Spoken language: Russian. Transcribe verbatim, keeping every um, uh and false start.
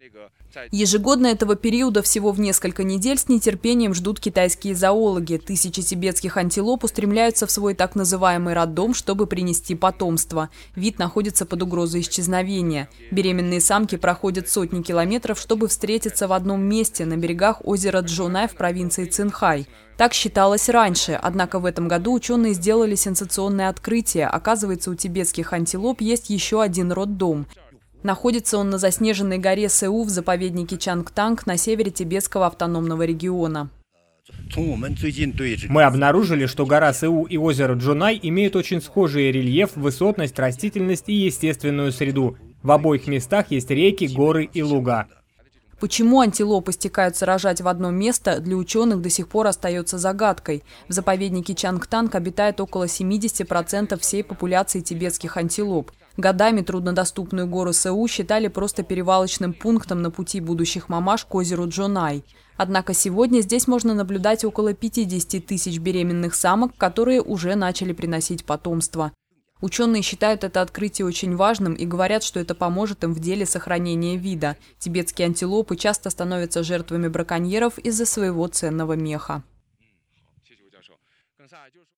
Ежегодно этого периода всего в несколько недель с нетерпением ждут китайские зоологи. Тысячи тибетских антилоп устремляются в свой так называемый роддом, чтобы принести потомство. Вид находится под угрозой исчезновения. Беременные самки проходят сотни километров, чтобы встретиться в одном месте на берегах озера Джонай в провинции Цинхай. Так считалось раньше, однако в этом году ученые сделали сенсационное открытие. Оказывается, у тибетских антилоп есть еще один роддом. Находится он на заснеженной горе Сэу в заповеднике Чангтанг на севере тибетского автономного региона. Мы обнаружили, что гора Сэу и озеро Джонай имеют очень схожий рельеф, высотность, растительность и естественную среду. В обоих местах есть реки, горы и луга. Почему антилопы стекаются рожать в одно место, для ученых до сих пор остается загадкой. В заповеднике Чангтанг обитает около семидесяти процентов всей популяции тибетских антилоп. Годами труднодоступную гору Сэу считали просто перевалочным пунктом на пути будущих мамаш к озеру Джонай. Однако сегодня здесь можно наблюдать около пятидесяти тысяч беременных самок, которые уже начали приносить потомство. Ученые считают это открытие очень важным и говорят, что это поможет им в деле сохранения вида. Тибетские антилопы часто становятся жертвами браконьеров из-за своего ценного меха.